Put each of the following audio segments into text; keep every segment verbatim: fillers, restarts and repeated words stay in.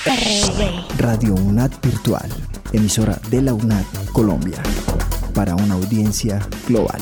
Radio UNAD Virtual, emisora de la UNAD Colombia, para una audiencia global.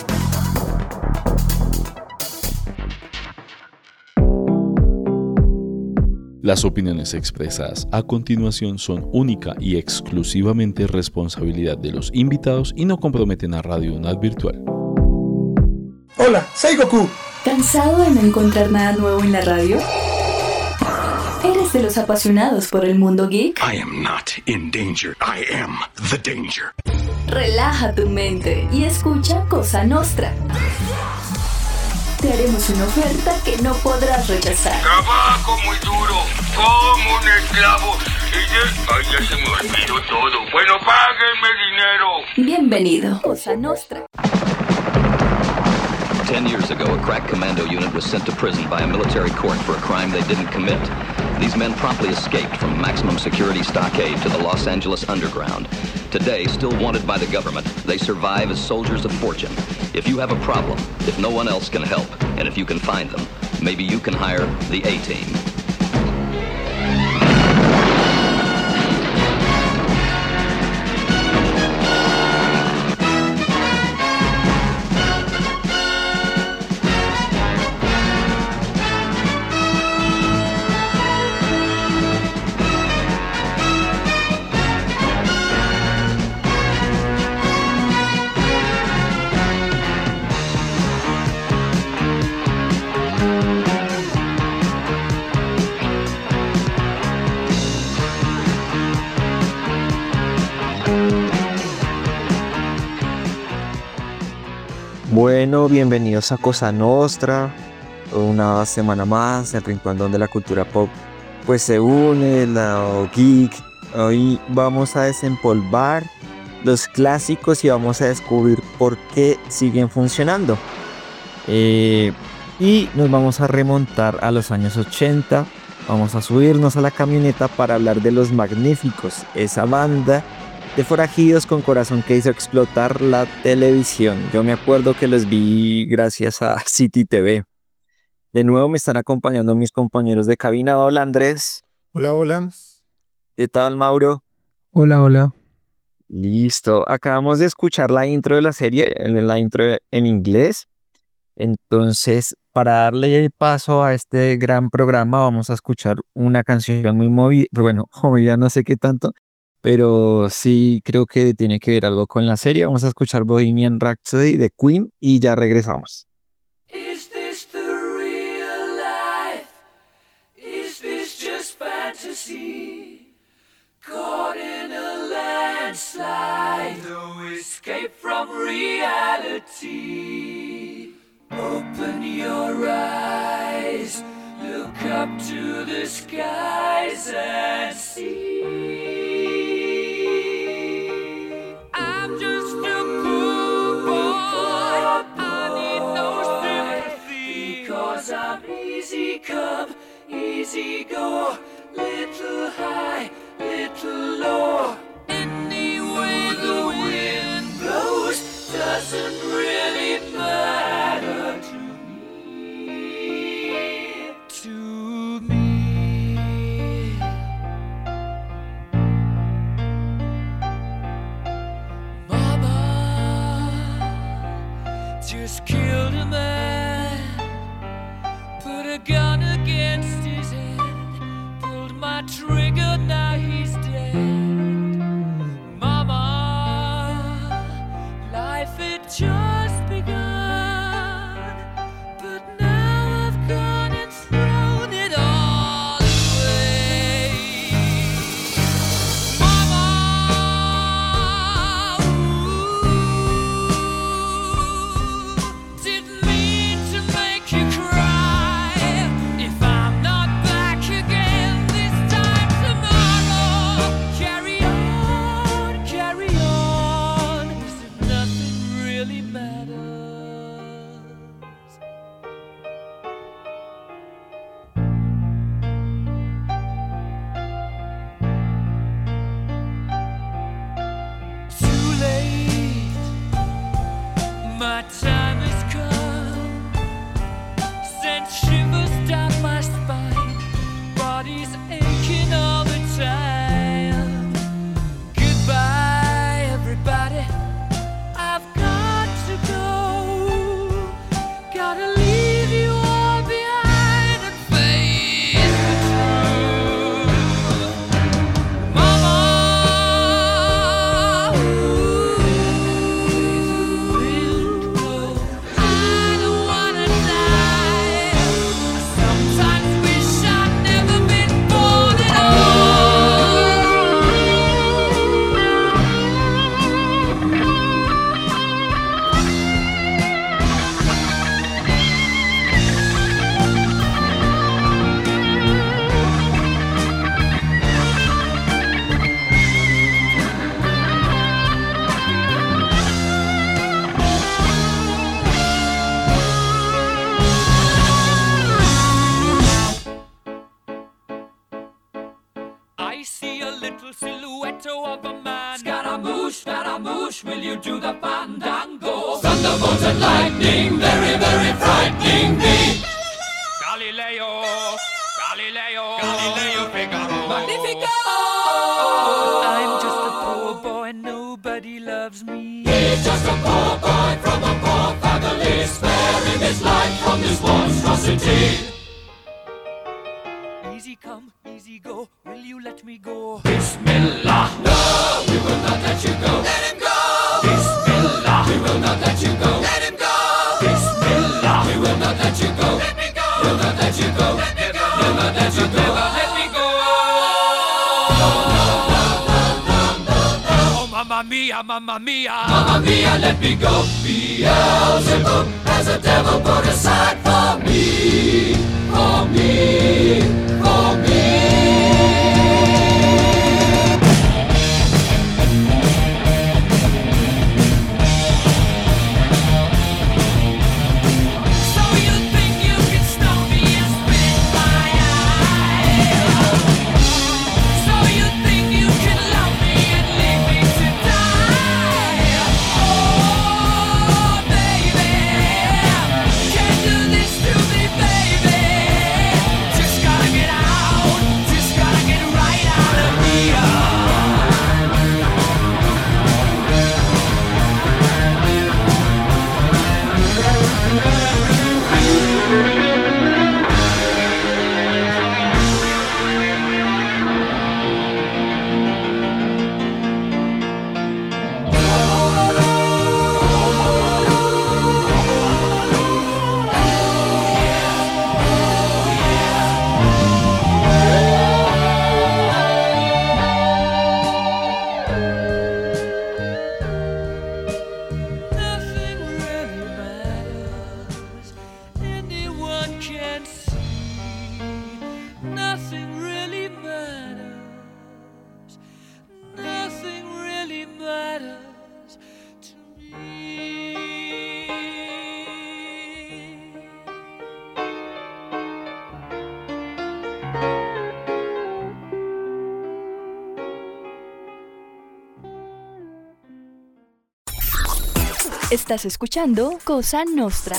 Las opiniones expresadas a continuación son única y exclusivamente responsabilidad de los invitados y no comprometen a Radio UNAD Virtual. Hola, soy Goku. ¿Cansado de no encontrar nada nuevo en la radio? ¿Eres de los apasionados por el mundo geek? I am not in danger. I am the danger. Relaja tu mente y escucha Cosa Nostra. Te haremos una oferta que no podrás rechazar. Trabajo muy duro, como un esclavo. Y de... Ay, ya se me olvidó todo. Bueno, páguenme dinero. Bienvenido, Cosa Nostra. Ten years ago, a crack commando unit was sent to prison by a military court for a crime they didn't commit. These men promptly escaped from maximum security stockade to the Los Angeles underground. Today, still wanted by the government, they survive as soldiers of fortune. If you have a problem, if no one else can help, and if you can find them, maybe you can hire the A-Team. Bueno, bienvenidos a Cosa Nostra, una semana más, el rincón donde la cultura pop pues se une, el lado geek. Hoy vamos a desempolvar los clásicos y vamos a descubrir por qué siguen funcionando. Eh, y nos vamos a remontar a los años ochenta, vamos a subirnos a la camioneta para hablar de Los Magníficos, esa banda de forajidos con corazón que hizo explotar la televisión. Yo me acuerdo que los vi gracias a City T V. De nuevo me están acompañando mis compañeros de cabina. Hola Andrés. Hola, hola. ¿Qué tal Mauro? Hola, hola. Listo. Acabamos de escuchar la intro de la serie, la intro en inglés. Entonces, para darle el paso a este gran programa, vamos a escuchar una canción muy movida. Bueno, movida no sé qué tanto, pero sí creo que tiene que ver algo con la serie. Vamos a escuchar Bohemian Rhapsody de Queen y ya regresamos. Is this the real life? Is this just fantasy? Caught in a landslide, no escape from reality. Open your eyes, look up to the skies and see. Easy come, easy go, little high, little low. Any way the wind blows doesn't really matter to me, to me. Mama just killed a man. Put a gun against his head, pulled my trigger, now he's dead. Mama, life had just begun, but now I've gone and thrown it all away. Mama, ooh, didn't mean to make you cry. If I'm not back again this time I see a little silhouette of a man. Scaramouche, Scaramouche, will you do the fandango? Thunderbolt and lightning, very, very frightening me. Galileo, Galileo, Galileo Figaro. Magnifico! I'm just a poor boy, nobody loves me. He's just a poor boy from a poor family, sparing his life from this monstrosity. Easy come, easy go, will you let me go? Bismillah, no, we will not let you go. Let him go! Bismillah, we will not let you go. Let him go! Bismillah, we will not let you go. Let me go! We'll not let you go. Let me go! We'll not let you go. Never let me go. No, no, no, no, no, no, no. Oh, mamma mia, mamma mia, mamma mia, let me go. Beelzebub has a devil put aside for me, for me, for me. Estás escuchando Cosa Nostra.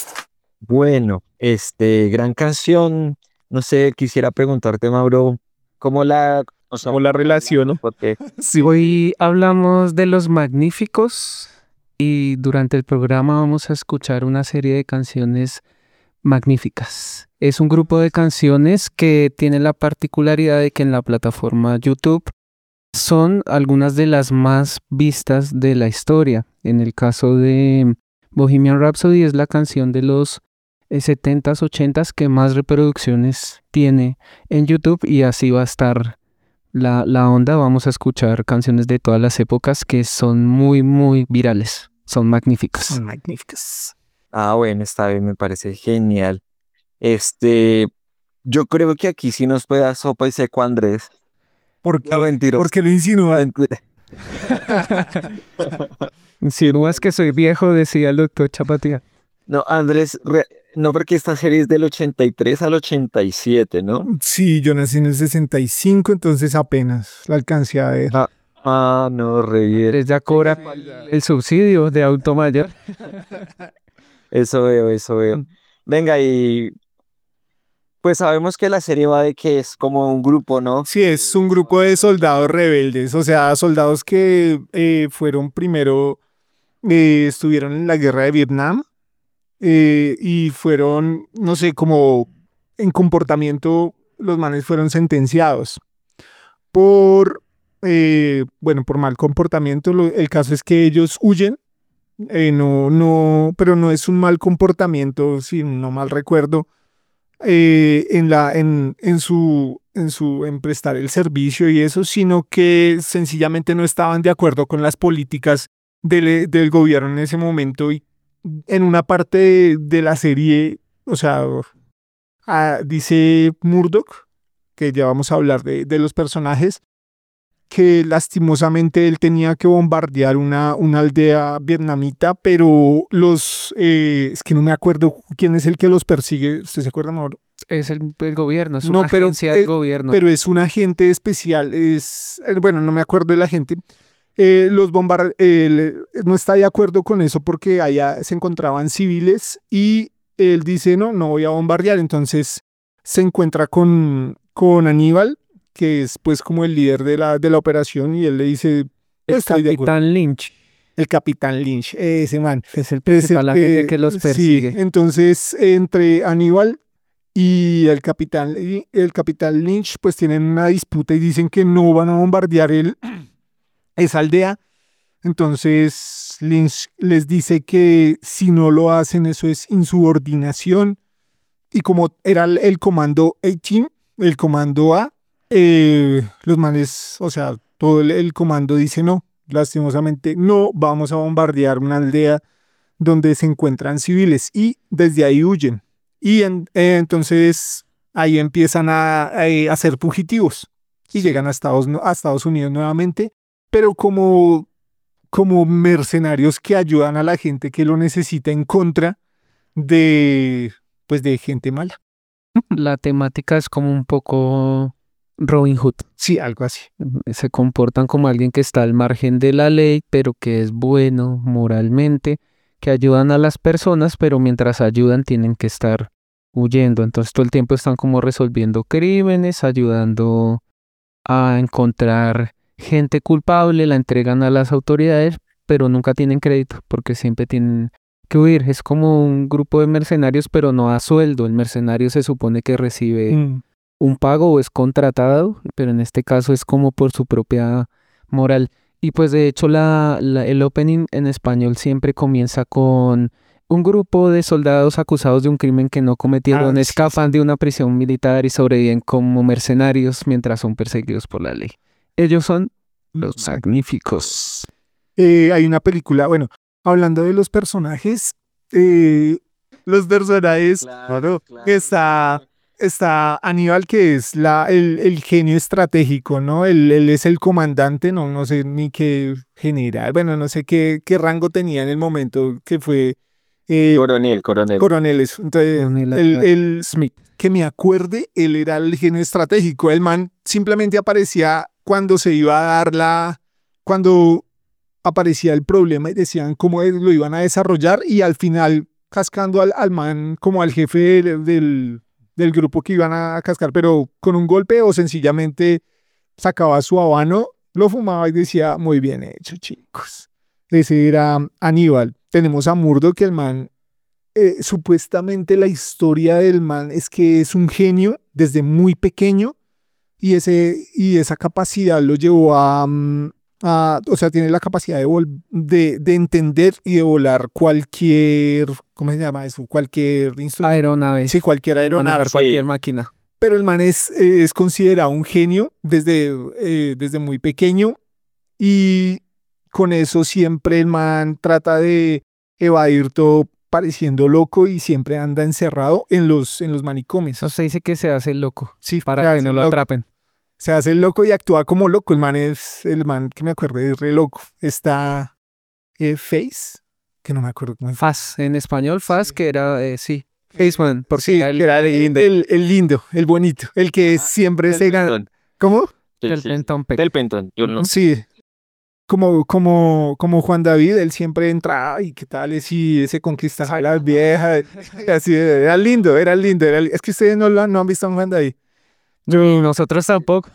Bueno, este, gran canción. No sé, quisiera preguntarte, Mauro, ¿cómo la, o sea, ¿cómo la relaciono? Porque sí. Hoy hablamos de Los Magníficos y durante el programa vamos a escuchar una serie de canciones magníficas. Es un grupo de canciones que tiene la particularidad de que en la plataforma YouTube son algunas de las más vistas de la historia. En el caso de Bohemian Rhapsody es la canción de los setentas, ochentas que más reproducciones tiene en YouTube, y así va a estar la, la onda. Vamos a escuchar canciones de todas las épocas que son muy, muy virales. Son magníficas. Son magníficas. Ah, bueno, está bien, me parece genial. Este, yo creo que aquí sí nos puede dar sopa y seco Andrés. ¿Por qué? No, mentiroso. ¿Por qué lo insinúa? Insinúas que soy viejo, decía el doctor Chapatia. No, Andrés, re, no, porque esta serie es del ochenta y tres al ochenta y siete, ¿no? Sí, yo nací en el sesenta y cinco, entonces apenas la alcancé a ver. Ah, ah no, re bien. Andrés ya cobra el subsidio de auto mayor. Eso veo, eso veo. Venga, y pues sabemos que la serie va de que es como un grupo, ¿no? Sí, es un grupo de soldados rebeldes, o sea, soldados que eh, fueron primero, eh, estuvieron en la guerra de Vietnam eh, y fueron, no sé, como en comportamiento, los manes fueron sentenciados por, eh, bueno, por mal comportamiento. Lo, el caso es que ellos huyen, eh, no, no, pero no es un mal comportamiento, si no mal recuerdo. Eh, en la en, en su en su en prestar el servicio y eso, sino que sencillamente no estaban de acuerdo con las políticas del, del gobierno en ese momento. Y en una parte de, de la serie, o sea, ah, dice Murdoch, que ya vamos a hablar de, de los personajes, que lastimosamente él tenía que bombardear una, una aldea vietnamita, pero los, eh, es que no me acuerdo quién es el que los persigue. ¿Usted se acuerda, Mauro? Es el, el gobierno, es No, una pero, agencia del eh, gobierno. pero es un agente especial, es, eh, bueno, no me acuerdo del agente. Eh, los bombard él no está de acuerdo con eso porque allá se encontraban civiles y él dice, no, no voy a bombardear. Entonces se encuentra con, con Aníbal, que es pues como el líder de la, de la operación, y él le dice, el estoy de acuerdo. Capitán Lynch. El Capitán Lynch, ese man. Es el principal agente que los persigue. Sí, entonces entre Aníbal y el Capitán, y el Capitán Lynch pues tienen una disputa y dicen que no van a bombardear el, esa aldea. Entonces Lynch les dice que si no lo hacen eso es insubordinación. Y como era el, el comando A-Team, el comando A, eh, los manes, o sea, todo el, el comando dice no. Lastimosamente no vamos a bombardear una aldea donde se encuentran civiles, y desde ahí huyen. Y en, eh, entonces ahí empiezan a, a, a ser fugitivos y llegan a Estados, a Estados Unidos nuevamente, pero como, como mercenarios que ayudan a la gente que lo necesita en contra de, pues, de gente mala. La temática es como un poco Robin Hood. Sí, algo así. Se comportan como alguien que está al margen de la ley, pero que es bueno moralmente, que ayudan a las personas, pero mientras ayudan tienen que estar huyendo. Entonces todo el tiempo están como resolviendo crímenes, ayudando a encontrar gente culpable, la entregan a las autoridades, pero nunca tienen crédito porque siempre tienen que huir. Es como un grupo de mercenarios, pero no a sueldo. El mercenario se supone que recibe mm. un pago o es contratado, pero en este caso es como por su propia moral. Y pues de hecho la, la, el opening en español siempre comienza con un grupo de soldados acusados de un crimen que no cometieron, ah, escapan sí, sí. de una prisión militar y sobreviven como mercenarios mientras son perseguidos por la ley. Ellos son los magníficos. Eh, hay una película, bueno, hablando de los personajes, eh, los personajes, claro, claro, que está... Está Aníbal, que es la, el, el genio estratégico, ¿no? Él, él es el comandante, no, no sé ni qué general, bueno, no sé qué, qué rango tenía en el momento que fue... Eh, coronel, coronel. Coronel, eso. Entonces, coronel, el, el Smith. Que me acuerde, él era el genio estratégico. El man simplemente aparecía cuando se iba a dar la... Cuando aparecía el problema y decían cómo lo iban a desarrollar, y al final cascando al, al man como al jefe del... del del grupo que iban a cascar, pero con un golpe, o sencillamente sacaba su habano, lo fumaba y decía, muy bien hecho, chicos. Ese era Aníbal. Tenemos a Murdoch, que el man, eh, supuestamente la historia del man es que es un genio desde muy pequeño, y, ese, y esa capacidad lo llevó a, a, o sea, tiene la capacidad de, vol- de, de entender y de volar cualquier, ¿cómo se llama eso? Cualquier instrumento. Aeronave. Sí, cualquier aeronave. Cualquier máquina. Pero el man es, eh, es considerado un genio desde, eh, desde muy pequeño, y con eso siempre el man trata de evadir todo pareciendo loco y siempre anda encerrado en los, en los manicomios. O sea, dice que se hace loco. Sí, para que no lo atrapen. Se hace el loco y actúa como loco. El man es, el man que me acuerdo es re loco. Está eh, Face, que no me acuerdo cómo es. Faz, en español Faz, sí. que era, eh, sí, Faceman. Porque sí, era el, era el lindo. El, el lindo, el bonito, el que ah, siempre se gana. ¿Cómo? Del Penton. Del Penton, yo no. Sí, como, como, como Juan David, él siempre entra y qué tal es y se conquista a las viejas. Así, era lindo, era lindo. Era, es que ustedes no, lo, no han visto a Juan David. Yo, nosotros tampoco.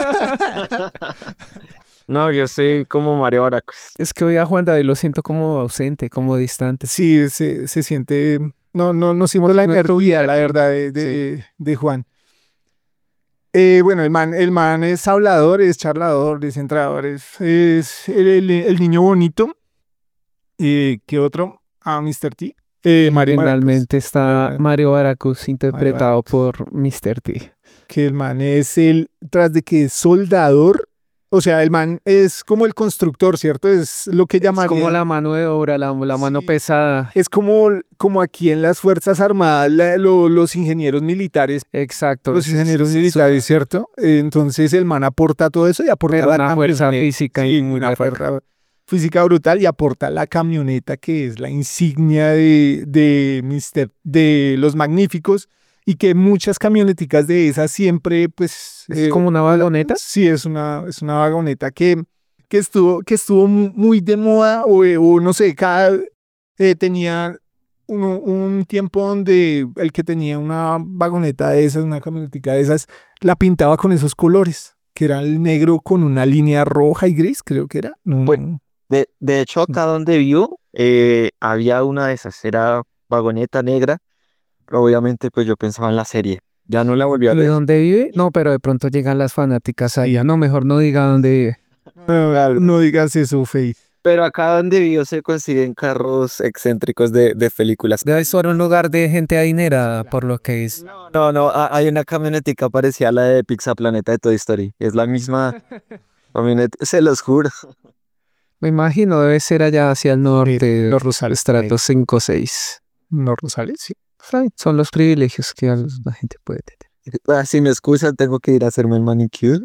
No, yo soy como Mario Baracus. Es que hoy a Juan David lo siento como ausente, como distante. Sí, se, se siente... No, no, no hicimos la energía, la verdad, de, de, sí. de Juan. Eh, bueno, el man, el man es hablador, es charlador, es entrador, es, es el, el, el niño bonito. Eh, ¿Qué otro? Ah, mister T. Eh, Mario Finalmente Baracus. Está Mario Baracus, interpretado Mario Baracus. por mister T. Que el man es el, tras de que es soldador, o sea, el man es como el constructor, ¿cierto? Es lo que llamaría... Es como la mano de obra, la, la mano sí. pesada. Es como, como aquí en las Fuerzas Armadas, la, lo, los ingenieros militares. Exacto. Los ingenieros militares, ¿cierto? Entonces el man aporta todo eso y aporta... Una la fuerza física. Sí, una fuerza física brutal, y aporta la camioneta que es la insignia de, de, mister, de los Magníficos. y que muchas camioneticas de esas siempre, pues... ¿Es eh, como una vagoneta? Sí, es una, es una vagoneta que, que, estuvo, que estuvo mu- muy de moda, o, eh, o no sé, cada... eh, tenía un, un tiempo donde el que tenía una vagoneta de esas, una camionetica de esas, la pintaba con esos colores, que era el negro con una línea roja y gris, creo que era. No, Pues, no. De, de hecho, acá donde vivo, eh, había una de esas, era vagoneta negra. Obviamente, pues yo pensaba en la serie. Ya no la volví a ¿De ver. dónde vive? No, pero de pronto llegan las fanáticas ahí. Ah, no, mejor no diga dónde vive. No, no digas eso, Fey. Pero acá donde vivo se consiguen carros excéntricos de, de películas. Debe ser un lugar de gente adinerada, por lo que es. No, no, ha- hay una camionetica parecida a la de Pizza Planeta de Toy Story. Es la misma camioneta, se los juro. Me imagino, debe ser allá hacia el norte, Los Rosales. estratos cinco o seis. Los Rosales, sí. Son los privilegios que la gente puede tener. Ah, si me excusan, tengo que ir a hacerme el manicure.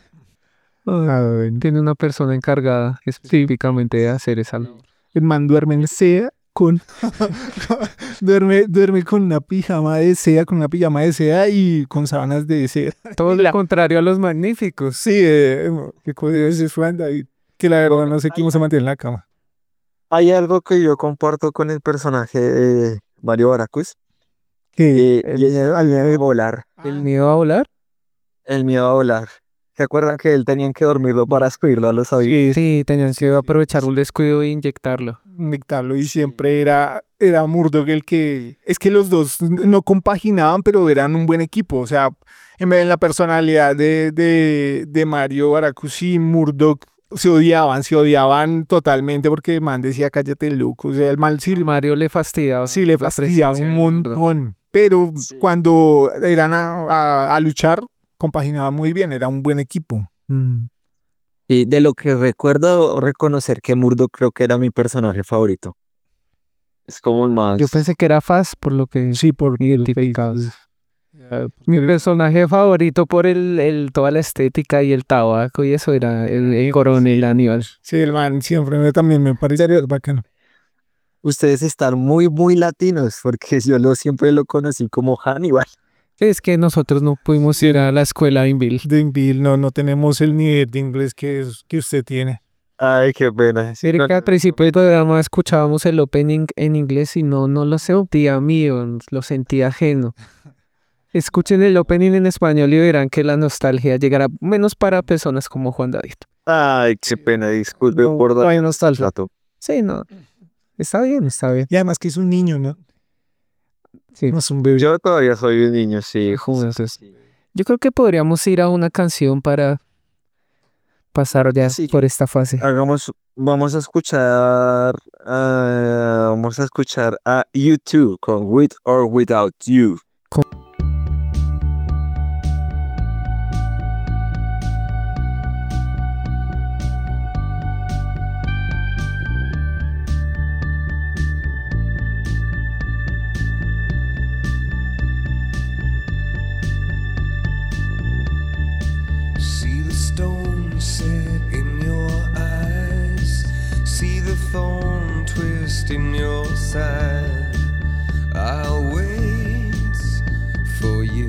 Tiene una persona encargada específicamente de hacer esa labor. El man duerme en seda con... duerme, duerme con una pijama de seda, con una pijama de seda y con sábanas de seda. Todo lo contrario a los magníficos. Sí, eh, qué cosa es eso, Juan David. Que la verdad no sé cómo se mantiene en la cama. Hay algo que yo comparto con el personaje de Mario Baracus. Que eh, y es el miedo de volar. ¿El miedo a volar? El miedo a volar. ¿Se acuerdan que él tenían que dormirlo para subirlo a los aviones? Sí, tenían que aprovechar un descuido e inyectarlo. Inyectarlo y siempre era, era Murdoch el que... Es que los dos no compaginaban, pero eran un buen equipo. O sea, en vez de la personalidad de, de, de Mario Baracus y Murdoch se odiaban, se odiaban totalmente porque el man decía cállate loco. O sea, el mal sí, Mario le fastidiaba. sí le fastidiaba un montón. Pero cuando eran a, a, a luchar, compaginaban muy bien, era un buen equipo. Mm. Y de lo que recuerdo reconocer que Murdoch creo que era mi personaje favorito. Es como el más... Yo pensé que era Faz, por lo que Sí, por identificados. Mi personaje favorito por el, el toda la estética y el tabaco y eso era el, el coronel Aníbal. Sí, el man siempre me, también me parecía bacano. Ustedes están muy, muy latinos, porque yo lo, siempre lo conocí como Hannibal. Es que nosotros no pudimos ir a la escuela Inville. De Inville, no, no tenemos el nivel de inglés que, es- que usted tiene. Ay, qué pena. Sí, que al principio del programa escuchábamos el opening en inglés y no, no lo sentía mío, lo sentía ajeno. Escuchen el opening en español y verán que la nostalgia llegará menos para personas como Juan David. Ay, qué pena, disculpe por No dar hay nostalgia. rato. Sí, no. Está bien, está bien. Y además que es un niño, ¿no? Sí. No es un bebé. Yo todavía soy un niño, sí. Entonces, yo creo que podríamos ir a una canción para pasar ya Sí. por esta fase. Hagamos, vamos a escuchar, ah, vamos a escuchar a U dos con With or Without You. See the stone set in your eyes. See the thorn twist in your side. I'll wait for you.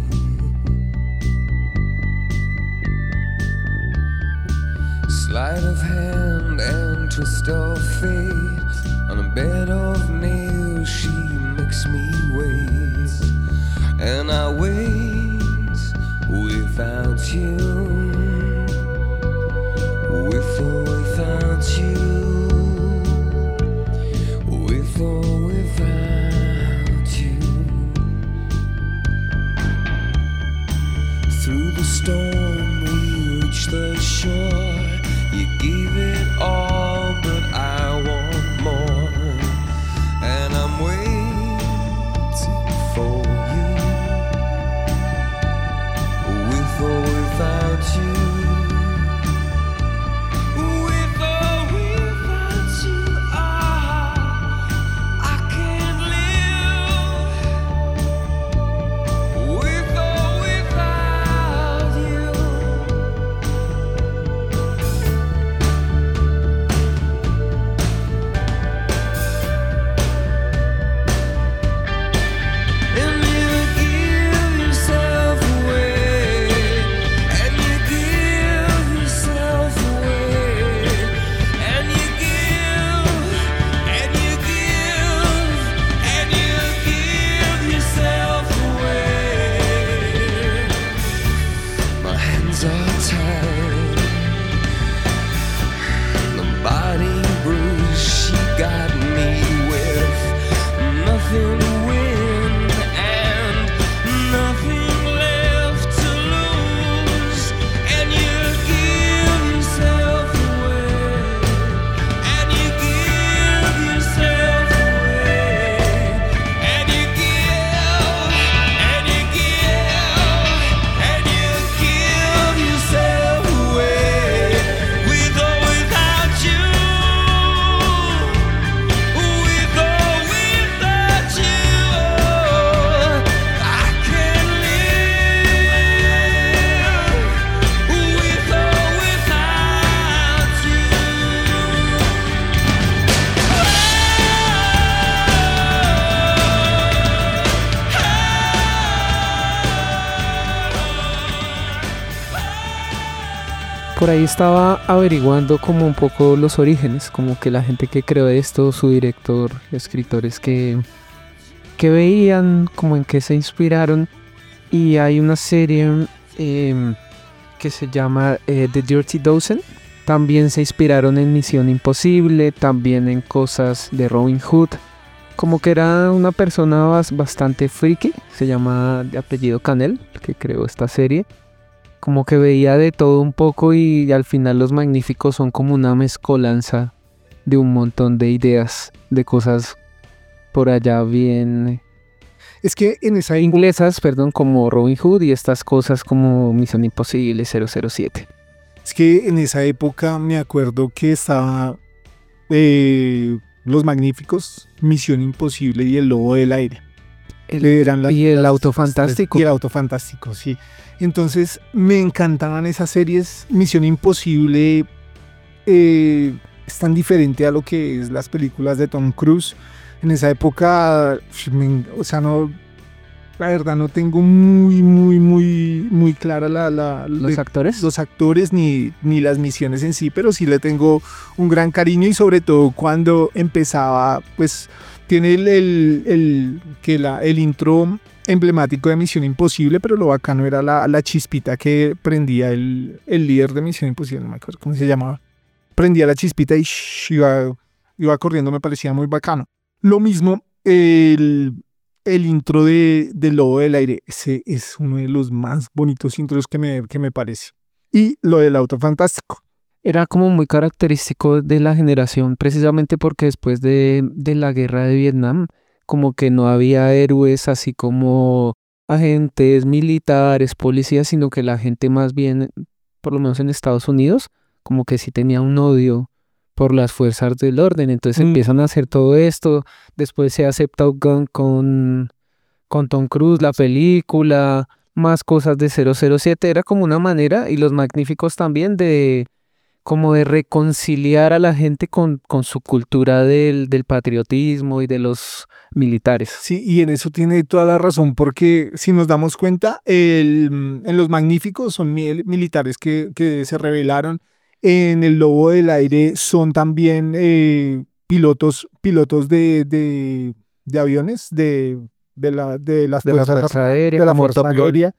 Sleight of hand and twist of fate. On a bed of nails, she makes me wait. And I wait without you, with or without you, with or without you. Through the storm we reach the shore. You gave it all, but I want more. And I'm waiting for you, with or without you, with or without you, ah, I can't live, with or without you. hands are tied. The body bruise she got me with nothing to win and nothing left to lose. And you give yourself away, and you give yourself away, and you give, and you give, and you give yourself away, with or without you, with or without you. I can't live with or without you. Por ahí estaba averiguando como un poco los orígenes, como que la gente que creó esto, su director, escritores que, que veían, como en qué se inspiraron. Y hay una serie eh, que se llama eh, The Dirty Dozen. También se inspiraron en Misión Imposible, también en cosas de Robin Hood. Como que era una persona bas- bastante friki, se llama de apellido Canel, que creó esta serie. Como que veía de todo un poco y al final Los Magníficos son como una mezcolanza de un montón de ideas, de cosas por allá bien Es que en esa inglesas, perdón, como Robin Hood y estas cosas como Misión Imposible, cero cero siete. Es que en esa época me acuerdo que estaba eh, Los Magníficos, Misión Imposible y El Lobo del Aire. El- Eran las- y el las- Auto Fantástico. Y el Auto Fantástico, sí. Entonces me encantaban esas series. Misión Imposible eh, es tan diferente a lo que es las películas de Tom Cruise. En esa época, me- o sea, no, la verdad no tengo muy, muy, muy, muy clara la, la, ¿Los de- actores? los actores ni, ni las misiones en sí, pero sí le tengo un gran cariño y sobre todo cuando empezaba, pues tiene el, el, el- que la, el intro emblemático de Misión Imposible, pero lo bacano era la, la chispita que prendía el, el líder de Misión Imposible, no me acuerdo cómo se llamaba. Prendía la chispita y shh, iba, iba corriendo, me parecía muy bacano. Lo mismo, el, el intro de, de Lobo del Aire, ese es uno de los más bonitos intros que me, que me parece. Y lo del Auto Fantástico. Era como muy característico de la generación, precisamente porque después de, de la guerra de Vietnam, como que no había héroes así como agentes, militares, policías, sino que la gente más bien, por lo menos en Estados Unidos, como que sí tenía un odio por las fuerzas del orden. Entonces Mm. empiezan a hacer todo esto, después se hace Top Gun con, con Tom Cruise, la película, más cosas de cero cero siete, era como una manera, y Los Magníficos también, de como de reconciliar a la gente con, con su cultura del, del patriotismo y de los militares. Sí, y en eso tiene toda la razón, porque si nos damos cuenta, el, en Los Magníficos son mil- militares que, que se rebelaron. En El Lobo del Aire son también eh, pilotos, pilotos de, de, de aviones, de, de, la, de las De la fuerzas Fuerza Aérea, de la como Fuerza Top Gun. Aérea.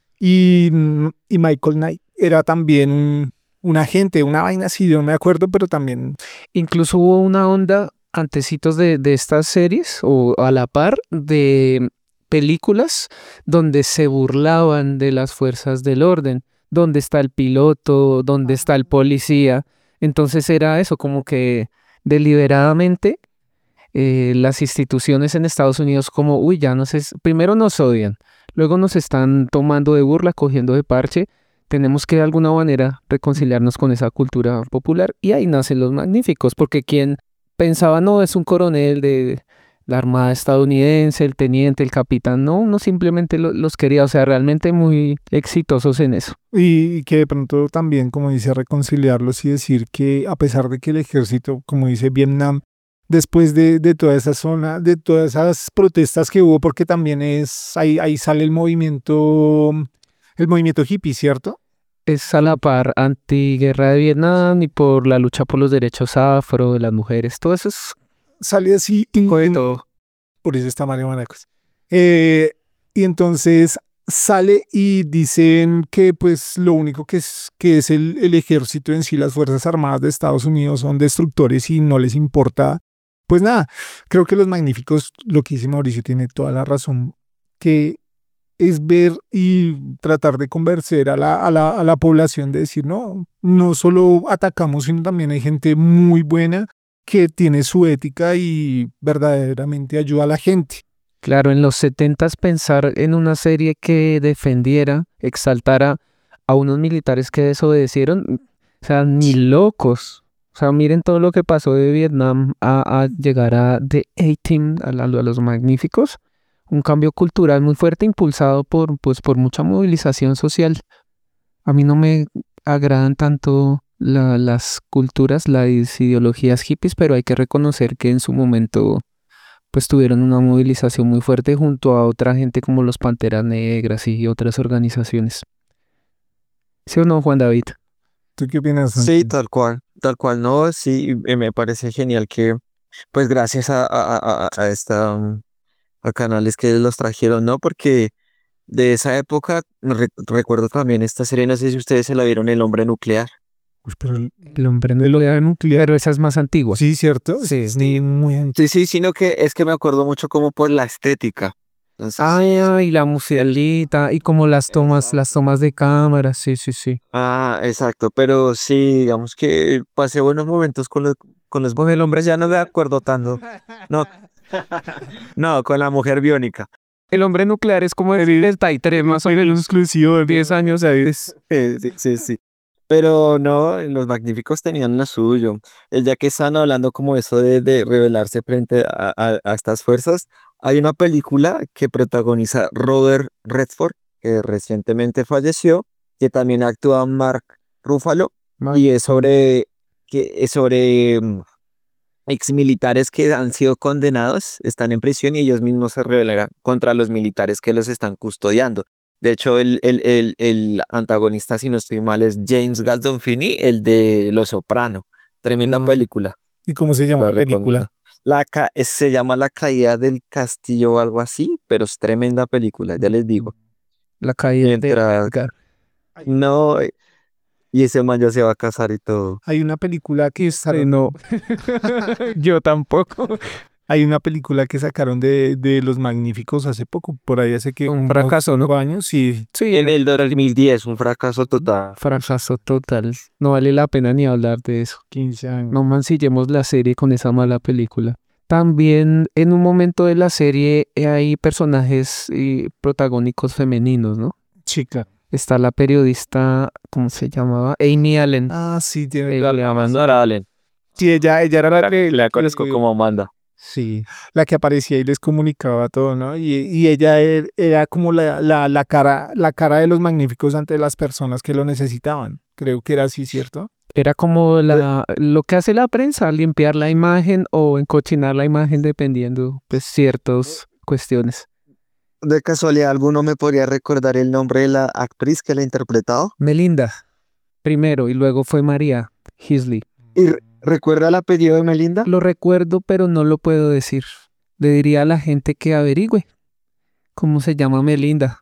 Y, mm, y Michael Knight era también un, un agente, una vaina así, yo no me acuerdo, pero también Incluso hubo una onda antecitos de, de estas series, o a la par, de películas donde se burlaban de las fuerzas del orden. ¿Dónde está el piloto? ¿Dónde está el policía? Entonces era eso, como que deliberadamente eh, las instituciones en Estados Unidos como, uy, ya nos es, primero nos odian, luego nos están tomando de burla, cogiendo de parche, tenemos que de alguna manera reconciliarnos con esa cultura popular, y ahí nacen Los Magníficos, porque quien pensaba, no, es un coronel de la Armada estadounidense, el teniente, el capitán, no, uno simplemente lo- los quería, o sea, realmente muy exitosos en eso. Y y que de pronto también, como dice, reconciliarlos y decir que a pesar de que el ejército, como dice Vietnam, después de, de toda esa zona, de todas esas protestas que hubo, porque también es, ahí, ahí sale el movimiento, el movimiento hippie, ¿cierto? Es a la par antiguerra de Vietnam y por la lucha por los derechos afro de las mujeres, todo eso es Sale así. y- de y- todo. Por eso está Mario Manacos. Eh, y entonces sale y dicen que pues lo único que es, que es el, el ejército en sí, las Fuerzas Armadas de Estados Unidos son destructores y no les importa. Pues nada, creo que Los Magníficos, lo que dice Mauricio, tiene toda la razón, que es ver y tratar de convencer a la, a la, a la población de decir, no, no solo atacamos, sino también hay gente muy buena que tiene su ética y verdaderamente ayuda a la gente. Claro, en los setentas pensar en una serie que defendiera, exaltara a unos militares que desobedecieron, o sea, ni locos. O sea, miren todo lo que pasó de Vietnam a, a llegar a The A-Team, a, la- a los Magníficos. Un cambio cultural muy fuerte impulsado por, pues, por mucha movilización social. A mí no me agradan tanto la- las culturas, las ideologías hippies, pero hay que reconocer que en su momento pues tuvieron una movilización muy fuerte junto a otra gente como los Panteras Negras y otras organizaciones. ¿Sí o no, Juan David? ¿Tú qué opinas? Sí, tal cual, tal cual, no, sí, y me parece genial que, pues gracias a, a, a, a- a esta, um, a canales que los trajeron, ¿no? Porque de esa época, re- recuerdo también esta serie, no sé si ustedes se la vieron, El Hombre Nuclear. Uy, pero el- El hombre nuclear, nuclear, esa es más antigua. sí, ¿cierto? Sí. Es ni muy antiguo. Sí, sí, sino que es que me acuerdo mucho como por la estética. Entonces, Ay, ay, la musicalita y como las tomas, las tomas de cámara, sí, sí, sí. ah, exacto, pero sí, digamos que pasé buenos momentos con los, con los, con el hombre ya no me acuerdo tanto. No, no, con la mujer biónica. El hombre nuclear es como decir el Taitre, más o menos exclusivo de diez años. ¿Sabes? Eh, Sí, sí, sí. Pero no, los magníficos tenían lo suyo. El día que estaban hablando como eso de, de rebelarse frente a, a- a estas fuerzas, hay una película que protagoniza Robert Redford, que recientemente falleció, que también actúa Mark Ruffalo, y es sobre, que es sobre mm, exmilitares que han sido condenados, están en prisión y ellos mismos se rebelan contra los militares que los están custodiando. De hecho, el, el, el, el antagonista, si no estoy mal, es James Gandolfini, el de Los Soprano. Tremenda Mm. película. ¿Y cómo se llama La la película? recomiendo. La ca- es- se llama La Caída del Castillo o algo así, pero es tremenda película, ya les digo. La caída de Mientras- Edgar. No, eh, y ese man ya se va a casar y todo. Hay una película que Ay, sacaron, no. Yo tampoco. hay una película que sacaron de, de Los Magníficos hace poco, por ahí hace que Un unos fracaso, ¿no? cinco años, sí. Sí, En el dos mil diez, un fracaso total. fracaso total. No vale la pena ni hablar de eso. quince años. No mancillemos la serie con esa mala película. También en un momento de la serie eh, hay personajes eh, protagónicos femeninos, ¿no? Chica. Está la periodista, ¿cómo se llamaba? Amy Allen. Ah, sí, tiene. Eh, La le Amanda Allen. Sí, ella, ella era la que, La conozco como Amanda. sí, la que aparecía y les comunicaba todo, ¿no? Y, y ella er- era como la, la, la cara, la cara de Los Magníficos ante las personas que lo necesitaban. Creo que era así, ¿cierto? Era como la, lo que hace la prensa, limpiar la imagen o encochinar la imagen dependiendo pues ciertas cuestiones. De casualidad, ¿alguno me podría recordar el nombre de la actriz que la ha interpretado? Melinda, primero, y luego fue María Hisley. ¿Y re- recuerda el apellido de Melinda? Lo recuerdo, pero no lo puedo decir. Le diría a la gente que averigüe cómo se llama Melinda.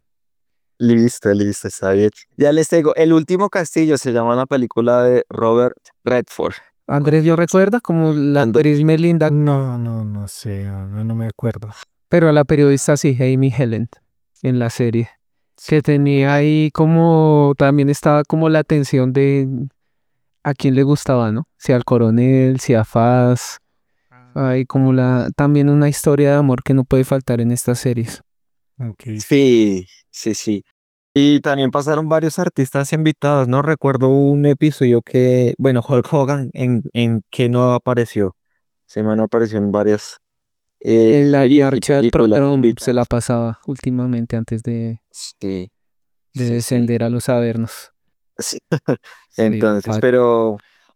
Listo, listo, está bien. Ya les tengo. El último castillo se llama la película de Robert Redford. Andrés, ¿yo recuerda como la Ando- actriz Melinda? No, no, no sé, no, no me acuerdo. Pero a la periodista sí, Amy Helen, en la serie. Que tenía ahí como, también estaba como la tensión de a quién le gustaba, ¿no? Si al coronel, si a Faz. Hay como la, también una historia de amor que no puede faltar en estas series. Okay. Sí, sí, sí. Y también pasaron varios artistas invitados, ¿no? Recuerdo un episodio que, bueno, Hulk Hogan, en, en que no apareció. Se me han aparecido en varias. eh, En la y- y y Archie películas Trotron invitadas. se la pasaba últimamente antes de, Sí, de sí, sí. descender a los Avernos. Sí. Sí, Entonces, pa- pero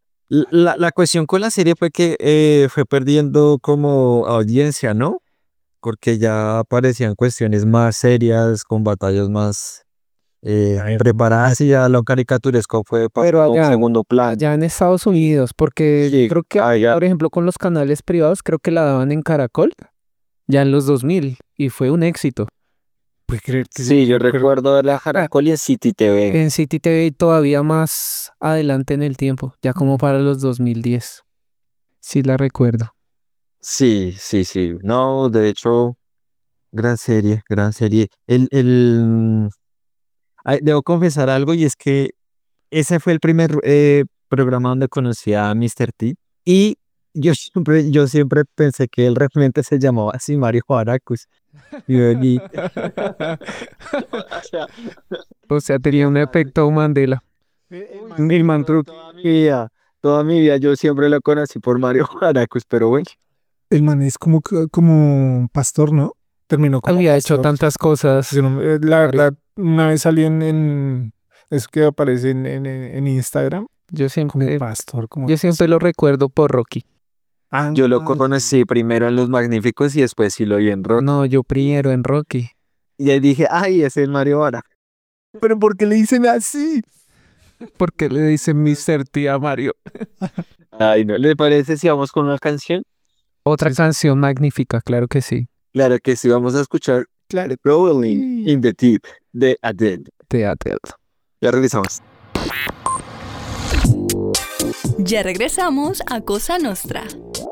la, la cuestión con la serie fue que eh, fue perdiendo como audiencia, ¿no? Porque ya aparecían cuestiones más serias, con batallas más eh, preparadas y ya lo caricaturesco fue para Pero un allá- segundo plano. Allá en Estados Unidos, porque Sí, creo que, allá. por ejemplo, con los canales privados, creo que la daban en Caracol, ya en los dos mil, y fue un éxito. puede creer que Sí, yo recuerdo la Caracol y en City T V. En City T V y todavía más adelante en el tiempo, ya como para los dos mil diez. Sí la recuerdo. Sí, sí, sí. No, de hecho, gran serie, gran serie. El, el, ay, debo confesar algo y es que ese fue el primer eh, programa donde conocí a míster T y yo siempre, yo siempre pensé que él realmente se llamaba así Mario Baracus. Y, y- o sea, O sea, tenía un efecto Mandela. el man truco. toda mi vida, toda mi vida yo siempre lo conocí por Mario Baracus, pero bueno. El man es como, que- como un pastor, ¿no? Terminó como Había hecho pastor. tantas cosas. Sí, no, eh, La verdad, una vez salí en, en eso que aparece en, en, en Instagram, Yo como siempre, pastor, como... yo siempre lo recuerdo por Rocky. Ah, Yo lo ah, conocí primero en Los Magníficos y después sí lo vi en Rock. No, yo primero en Rocky. Y ahí dije, ay, ese es Mario Baracus. pero ¿por qué le dicen así? Porque le dicen míster T a Mario. Ay, ¿no le parece si vamos con una canción? Otra canción magnífica, claro que sí. Claro que sí, vamos a escuchar Claro. Rolling in the Deep de Adele. De Adele. Ya regresamos. Ya regresamos a Cosa Nostra.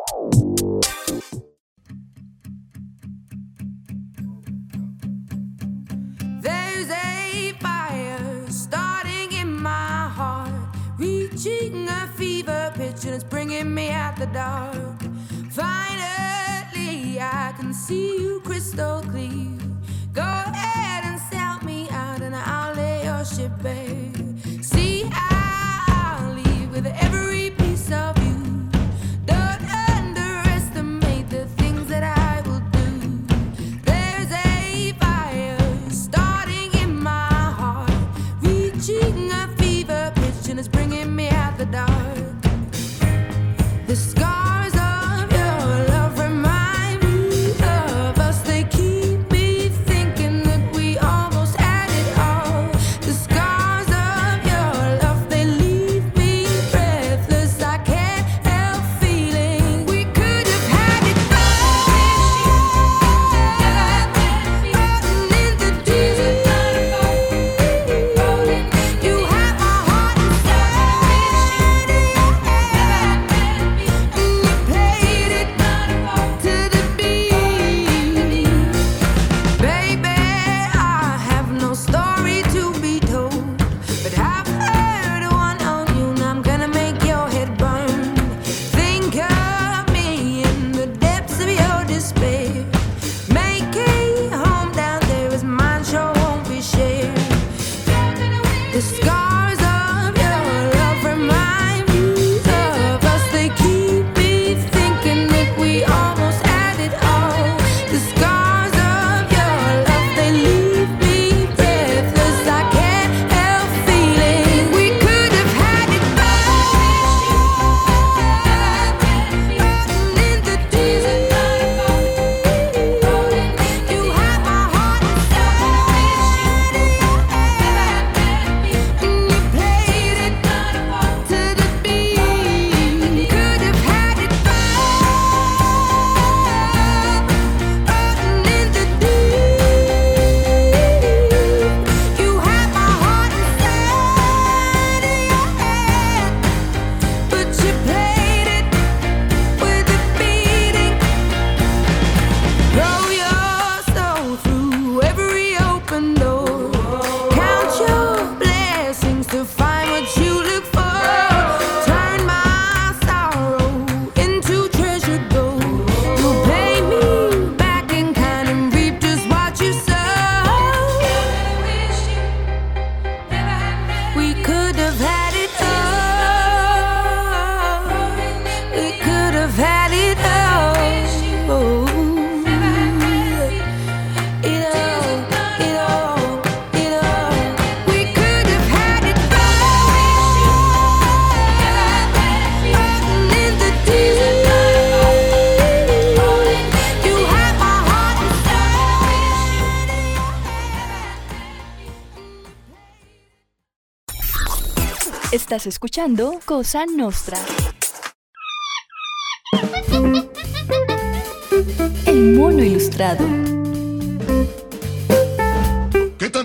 There's a fire starting in my heart, reaching a fever pitch and it's bringing me out the dark. Finally, I can see you crystal clear. Go ahead and sell me out and I'll lay your ship bare. See, I'll leave with every piece of you. Don't underestimate the things that I will do. There's a fire starting in my heart, reaching a fever pitch and it's bringing me out the dark. The scars of your love remind me of us. They keep me thinking that we almost had it all. The scars of your love, they leave me breathless. I can't help feeling we could have had it all. In the deep, you have my heart inside, and you played it to the beat. Baby, I have no story to be told, but I've heard one on you and I'm gonna make your head burn. Think of me in the depths of your despair. Make a home down there as mine sure won't be shared. The scars of your love remind me of us. They keep me thinking that we almost had it all. The scars of your love, they leave me breathless. I can't help feeling we could have had it all. In the deep, you have my heart inside, and you played it to the beat. Could have had it all. In the deep, you have my heart inside, but you played it with a beating. Roll your soul through every open door. Count your blessings to find what you look for. Turn my sorrow into treasured gold. You'll pay me back in kind and reap just what you sow. We could have had it all. We could have had it all. It all, it all, it all. We could have had it all. In the deep, you have my heart inside. Estás escuchando Cosa Nostra. El mono ilustrado.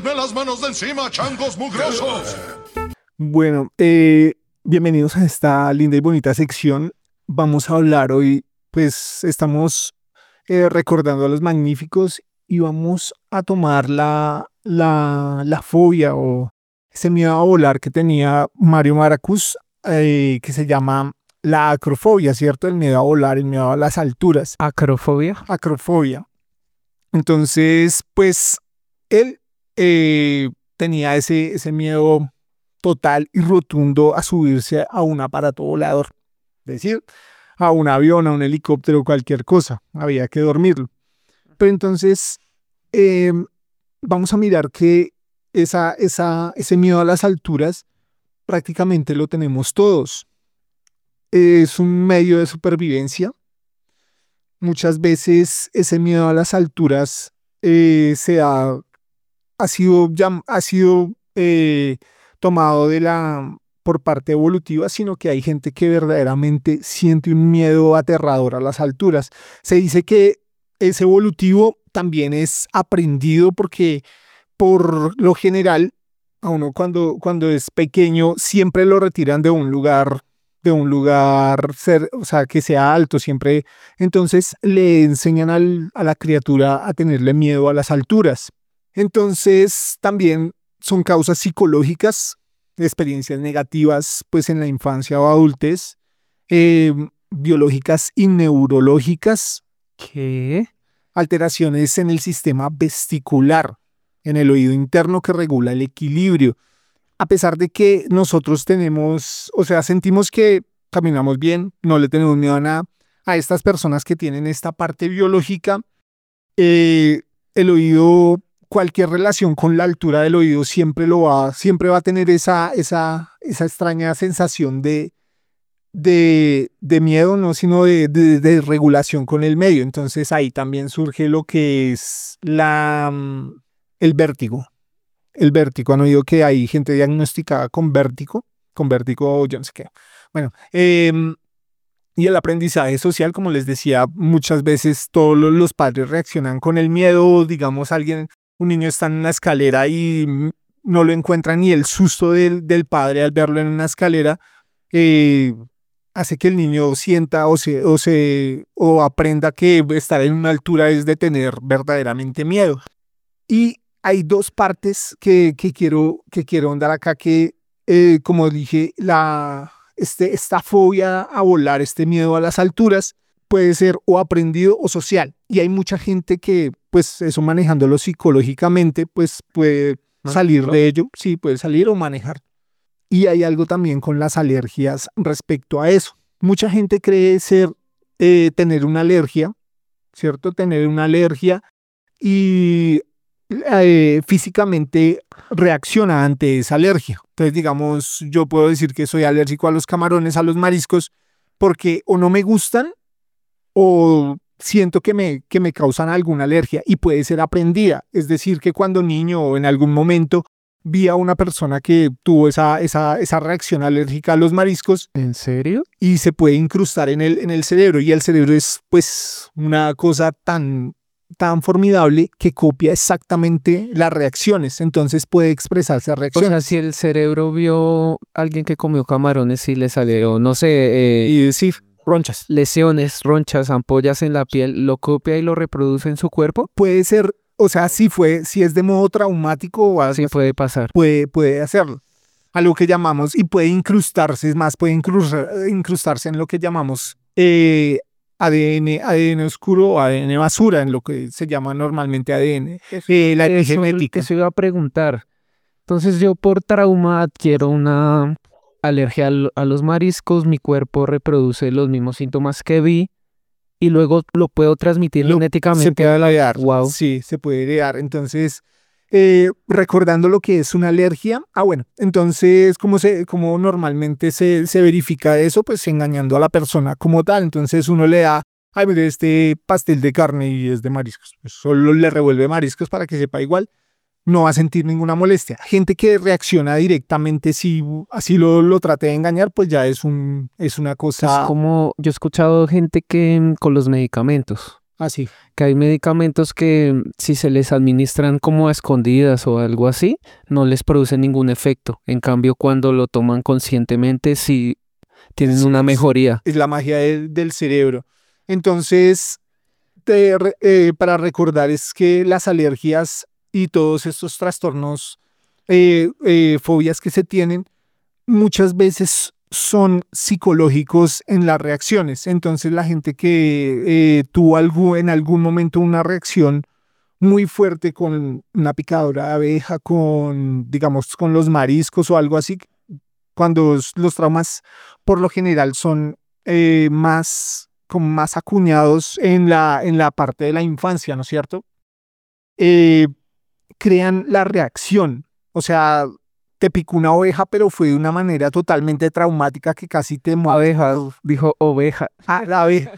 ¡Quítenme las manos de encima, changos mugrosos! Bueno, eh, bienvenidos a esta linda y bonita sección. Vamos a hablar hoy, pues estamos eh, recordando a los magníficos y vamos a tomar la, la, la fobia o ese miedo a volar que tenía Mario Maracus, eh, que se llama la acrofobia, ¿cierto? El miedo a volar, el miedo a las alturas. ¿Acrofobia? Acrofobia. Entonces, pues, él eh, tenía ese, ese miedo total y rotundo a subirse a un aparato volador. Es decir, a un avión, a un helicóptero, cualquier cosa. Había que dormirlo. Pero entonces, eh, vamos a mirar que esa, esa, ese miedo a las alturas prácticamente lo tenemos todos. Es un medio de supervivencia. Muchas veces ese miedo a las alturas eh, se ha, ha sido, ya, ha sido eh, tomado de la, por parte evolutiva, sino que hay gente que verdaderamente siente un miedo aterrador a las alturas. Se dice que es evolutivo, también es aprendido porque por lo general a uno cuando, cuando es pequeño siempre lo retiran de un lugar de un lugar, ser, o sea, que sea alto siempre. Entonces le enseñan al, a la criatura a tenerle miedo a las alturas. Entonces también son causas psicológicas, experiencias negativas pues en la infancia o adultez, eh, biológicas y neurológicas. ¿Qué? Alteraciones en el sistema vestibular, en el oído interno que regula el equilibrio. A pesar de que nosotros tenemos, o sea, sentimos que caminamos bien, no le tenemos miedo a nada, a estas personas que tienen esta parte biológica, eh, el oído, cualquier relación con la altura del oído siempre lo va, siempre va a tener esa, esa, esa extraña sensación de, de, de miedo, no, sino de, de, de regulación con el medio. Entonces ahí también surge lo que es la, el vértigo. El vértigo, han oído que hay gente diagnosticada con vértigo, con vértigo, yo no sé qué. Bueno, eh, y el aprendizaje social, como les decía, muchas veces todos los padres reaccionan con el miedo. Digamos, alguien, un niño está en una escalera y no lo encuentra, ni el susto del, del padre al verlo en una escalera eh, hace que el niño sienta o se, o se o aprenda que estar en una altura es de tener verdaderamente miedo. Y hay dos partes que, que, quiero, que quiero andar acá, que eh, como dije, la, este, esta fobia a volar, este miedo a las alturas, puede ser o aprendido o social. Y hay mucha gente que, pues eso manejándolo psicológicamente, pues puede salir de ello, sí, puede salir o manejar. Y hay algo también con las alergias respecto a eso. Mucha gente cree ser, eh, tener una alergia, ¿cierto? Tener una alergia y Eh, físicamente reacciona ante esa alergia. Entonces, digamos, yo puedo decir que soy alérgico a los camarones, a los mariscos, porque o no me gustan o siento que me, que me causan alguna alergia y puede ser aprendida. Es decir, que cuando niño o en algún momento vi a una persona que tuvo esa, esa, esa reacción alérgica a los mariscos. ¿En serio? Y se puede incrustar en el, en el cerebro, y el cerebro es pues una cosa tan tan formidable que copia exactamente las reacciones, entonces puede expresarse a reacciones. O sea, si el cerebro vio a alguien que comió camarones y le salió, no sé, eh, y sí, ronchas, lesiones, ronchas, ampollas en la piel, ¿lo copia y lo reproduce en su cuerpo? Puede ser, o sea, si fue, si es de modo traumático o algo, sí puede pasar. Puede, puede hacerlo. A lo que llamamos, y puede incrustarse, es más, puede incrustar, incrustarse en lo que llamamos eh, A D N, A D N oscuro o A D N basura, en lo que se llama normalmente A D N. Eh, la epigenética. Eso iba a preguntar. Entonces yo por trauma adquiero una alergia a los mariscos, mi cuerpo reproduce los mismos síntomas que vi y luego lo puedo transmitir lo, genéticamente. Se puede heredar. Wow. Sí, se puede heredar. Entonces, eh, recordando lo que es una alergia, ah bueno, entonces como, se, como normalmente se, se verifica eso, pues engañando a la persona como tal. Entonces uno le da, ay, mire, este pastel de carne y es de mariscos, pues solo le revuelve mariscos para que sepa igual, no va a sentir ninguna molestia. Gente que reacciona directamente, si así lo, lo trate de engañar, pues ya es, un, es una cosa... Es como, yo he escuchado gente que con los medicamentos, Así. Que hay medicamentos que si se les administran como a escondidas o algo así, no les produce ningún efecto. En cambio, cuando lo toman conscientemente, sí tienen una mejoría. Es la magia de- del cerebro. Entonces, te re- eh, para recordar es que las alergias y todos estos trastornos, eh, eh, fobias que se tienen, muchas veces son psicológicos en las reacciones. Entonces la gente que eh, tuvo algo, en algún momento una reacción muy fuerte con una picadura de abeja, con, digamos, con los mariscos o algo así, cuando s- los traumas por lo general son eh, más, como más acuñados en la, en la parte de la infancia, ¿no es cierto? Eh, crean la reacción. O sea, te picó una oveja, pero fue de una manera totalmente traumática que casi te mueve. Abeja, dijo oveja. Ah, la abeja.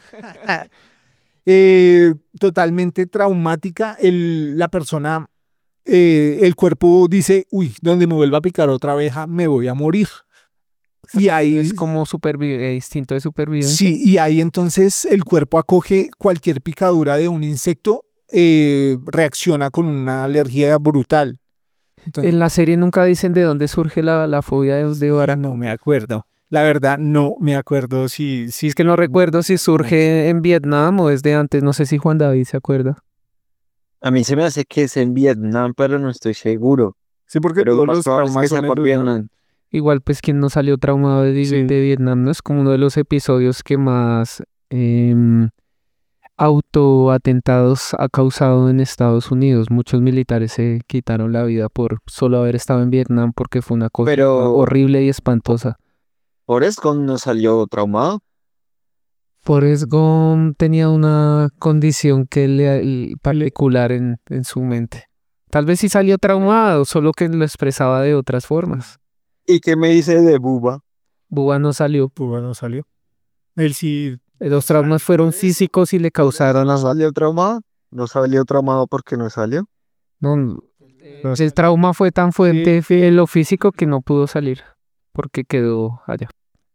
Eh, totalmente traumática. El, la persona, eh, el cuerpo dice, uy, donde me vuelva a picar otra abeja, me voy a morir. Y ahí Es como supervi- eh, instinto de supervivencia. Sí, y ahí entonces el cuerpo acoge cualquier picadura de un insecto, eh, reacciona con una alergia brutal. Entonces, En la serie nunca dicen de dónde surge la, la fobia de, de ahora Vara. no me acuerdo. La verdad, no me acuerdo si, si Es que no recuerdo si surge en Vietnam o desde antes. No sé si Juan David se acuerda. A mí se me hace que es en Vietnam, pero no estoy seguro. Sí, porque Pero todos lo más los probable es traumas que sea son en por Vietnam. Vietnam. Igual pues quien no salió traumado de, Sí. de Vietnam, ¿no? Es como uno de los episodios que más em, autoatentados ha causado en Estados Unidos. Muchos militares se quitaron la vida por solo haber estado en Vietnam porque fue una cosa Pero- horrible y espantosa. Forrest Gump no salió traumado. Forrest Gump tenía una condición que le el- particular en, en su mente. Tal vez sí salió traumado, solo que lo expresaba de otras formas. ¿Y qué me dice de Bubba? Bubba no salió. Pues no salió. Él sí. Los traumas fueron físicos y le causaron ¿No las... salió traumado? ¿No salió traumado porque no salió? No, el trauma fue tan fuerte en lo físico que no pudo salir porque quedó allá.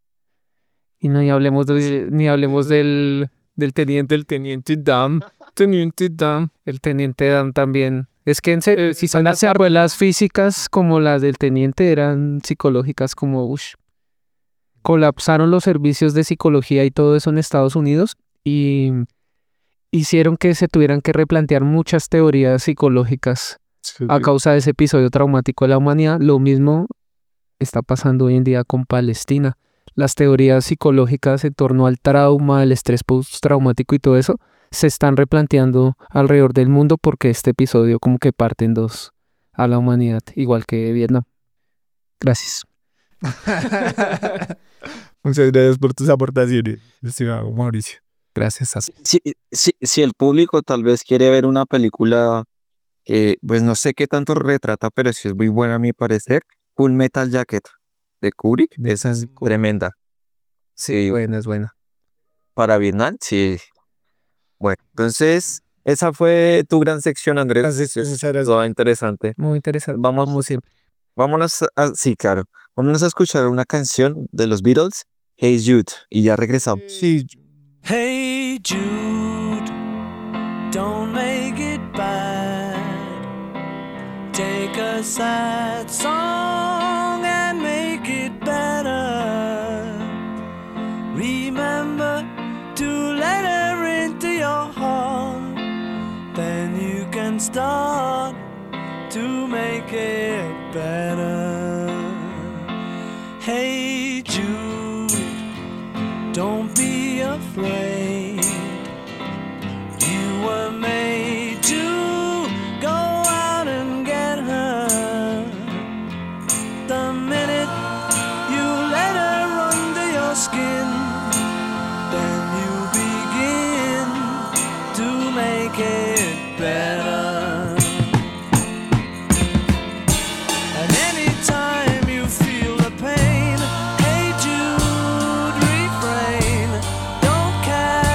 Y no ni hablemos de, ni hablemos del, del teniente, el teniente Dan, teniente Dan, el teniente Dan también. Es que en serio, si son las secuelas físicas como las del teniente eran psicológicas como ush. Colapsaron los servicios de psicología y todo eso en Estados Unidos y hicieron que se tuvieran que replantear muchas teorías psicológicas a causa de ese episodio traumático de la humanidad. Lo mismo está pasando hoy en día con Palestina. Las teorías psicológicas en torno al trauma, el estrés postraumático y todo eso se están replanteando alrededor del mundo porque este episodio como que parte en dos a la humanidad, igual que Vietnam. Gracias. Muchas gracias por tus aportaciones, estimado Mauricio. Gracias a... Si, si, si el público tal vez quiere ver una película que, pues no sé qué tanto retrata, pero sí es muy buena a mi parecer, Full Metal Jacket de Kubrick, esa es tremenda. Sí, Buena, es buena. para Vietnam, sí. Bueno, entonces, esa fue tu gran sección, Andrés. Gracias, Es muchas gracias. toda interesante. Muy interesante. Vamos, Como siempre. vámonos a, sí, claro. Vámonos a escuchar una canción de los Beatles, Hey Jude, y ya regresamos. Sí, Hey Jude, don't make it bad. Take a sad song and make it better. Remember to let her into your heart. Then you can start to make it better. Hey Jude, don't be afraid. You were made to go out and get her. The minute you let her under your skin, then you begin to make it better. And anytime you feel the pain, hey Jude, refrain. Don't care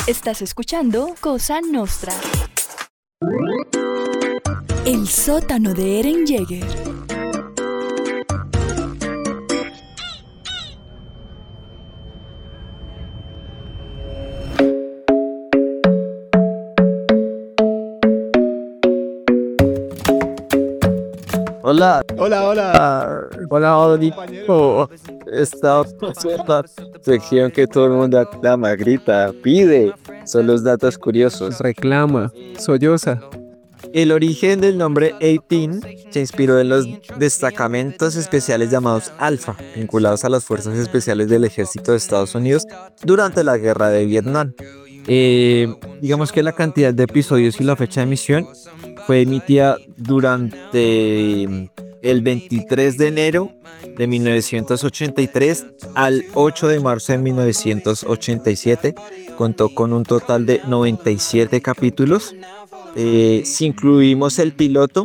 Estás escuchando Cosa Nostra. El sótano de Eren Jaeger. Hola. Hola, hola. Hola, hola. Oh, esta esta sección que todo el mundo aclama, grita, pide. Son los datos curiosos. Reclama, solloza. El origen del nombre dieciocho se inspiró en los destacamentos especiales llamados Alpha, vinculados a las fuerzas especiales del ejército de Estados Unidos durante la guerra de Vietnam. Eh, digamos que la cantidad de episodios y la fecha de emisión fue emitida durante el veintitrés de enero de mil novecientos ochenta y tres al ocho de marzo de mil novecientos ochenta y siete. Contó con un total de noventa y siete capítulos. Eh, si incluimos el piloto,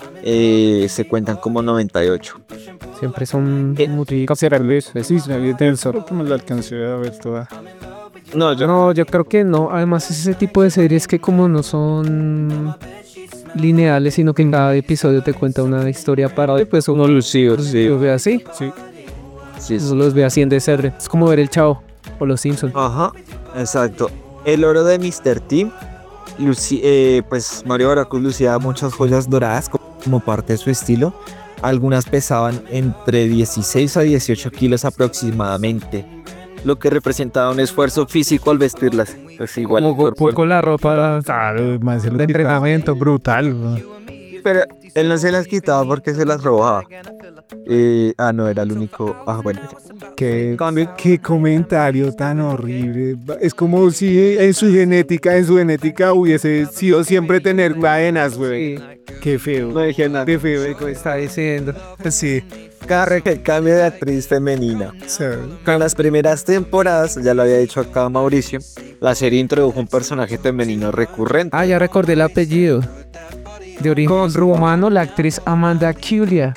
eh, se cuentan como noventa y ocho. Siempre son Eh, muy considerables. Sí, Creo que me lo alcancé a ver toda. No, yo No, yo creo que no. Además, es ese tipo de series que como no son lineales, sino que en cada episodio te cuenta una historia para pues uno los los ve así. Sí. sí, Uno los ve así en desorden. Es como ver el Chavo o los Simpsons. Ajá, exacto. El oro de míster T, luci- eh, pues Mario Baracus lucía muchas joyas doradas como parte de su estilo. Algunas pesaban entre dieciséis a dieciocho kilos aproximadamente, lo que representaba un esfuerzo físico al vestirlas. Pues igual. Como por- Goku con la ropa Claro, más el de entrenamiento. brutal. ¿No? Pero él no se las quitaba porque se las robaba. Eh, ah, no, era el único. Ah, bueno. Qué, qué comentario tan horrible. Es como si en su genética, en su genética hubiese sido siempre tener cadenas, güey. Qué feo. No dije nada. Qué feo. Como está diciendo. Sí. Cada que cambio de actriz femenina. Sí. Con las primeras temporadas, ya lo había dicho acá Mauricio, la serie introdujo un personaje femenino recurrente. Ah, ya recordé el apellido. De origen rumano, la actriz Amanda Culia.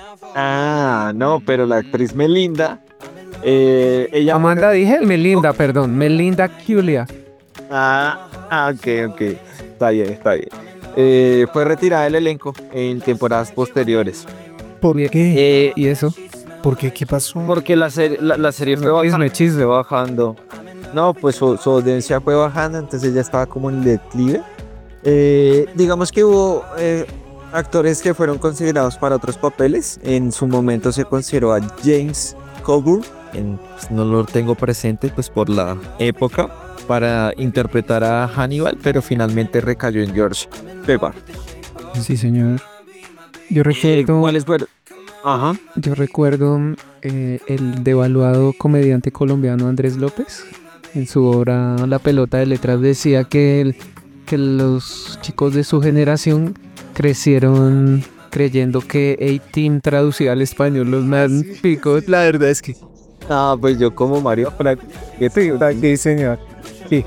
Ah, no, pero la actriz Melinda, eh, ella... Amanda dije Melinda, perdón. Melinda Culia. Ah, ah, ok, ok. Está bien, está bien. Eh, fue retirada del elenco en temporadas posteriores. ¿Por qué? Eh, ¿Y eso? ¿Por qué? ¿Qué pasó? porque la, serie la, la serie fue bajando, Chisme, chisme. fue bajando. No, pues su, su audiencia fue bajando, entonces ella estaba como en declive. Eh, digamos que hubo eh, actores que fueron considerados para otros papeles. En su momento se consideró a James Coburn, en, pues, no lo tengo presente pues por la época, para interpretar a Hannibal, pero finalmente recayó en George Pebar. Sí, señor. Yo recuerdo, ¿Cuáles fueron? Ajá. yo recuerdo eh, el devaluado comediante colombiano Andrés López. En su obra La pelota de letras decía que, el- que los chicos de su generación crecieron creyendo que A-Team traducía al español los magníficos. La verdad es que. Ah, pues yo como Mario Frank. ¿Qué te digo? Sí, señor. Sí.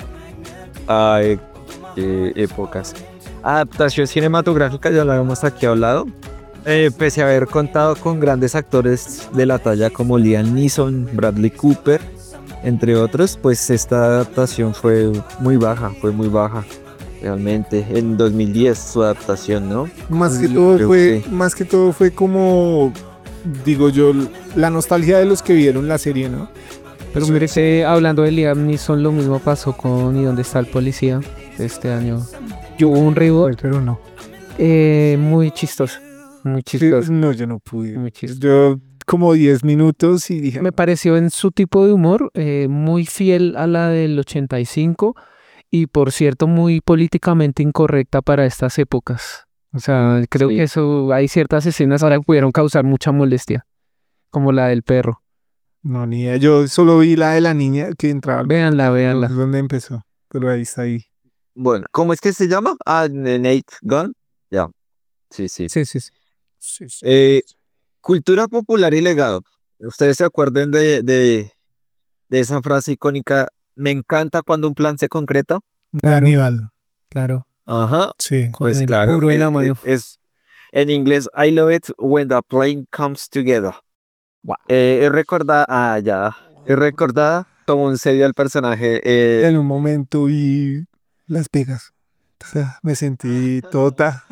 Ay, qué épocas. Adaptación cinematográfica, ya lo habíamos aquí hablado. Eh, pese a haber contado con grandes actores de la talla como Liam Neeson, Bradley Cooper, entre otros, pues esta adaptación fue muy baja, fue muy baja. Realmente, en dos mil diez su adaptación, ¿no? Más que Yo todo creo fue, que- más que todo fue como, digo yo, la nostalgia de los que vieron la serie, ¿no? Pero mire que hablando de Liam Neeson, lo mismo pasó con ¿Y dónde está el policía? Este año. Hubo un reboot Pero no. eh, muy chistoso. Muy chistoso. No, yo no pude. Muy chistoso. Yo como diez minutos y dije, Me pareció en su tipo de humor eh, muy fiel a la del ochenta y cinco y por cierto muy políticamente incorrecta para estas épocas. O sea, creo Sí. que eso hay ciertas escenas ahora que pudieron causar mucha molestia, como la del perro. no, ni idea. Yo solo vi la de la niña que entraba. Véanla, véanla. ¿Dónde empezó? Pero ahí está ahí. Bueno, ¿cómo es que se llama? Ah, Nate Gunn. Ya. Sí, sí. Sí, sí, sí. Sí, sí. Eh, cultura popular y legado. Ustedes se acuerdan de, de, de esa frase icónica, me encanta cuando un plan se concreta. De Aníbal. Claro. Ajá. Sí. Pues el claro. puro en la es- mano. es, en inglés, I love it when the plane comes together. Eh, es recordada, ah, ya, es recordada tomó en serio el personaje. Eh, En un momento vi Las Vegas. O sea, me sentí tota.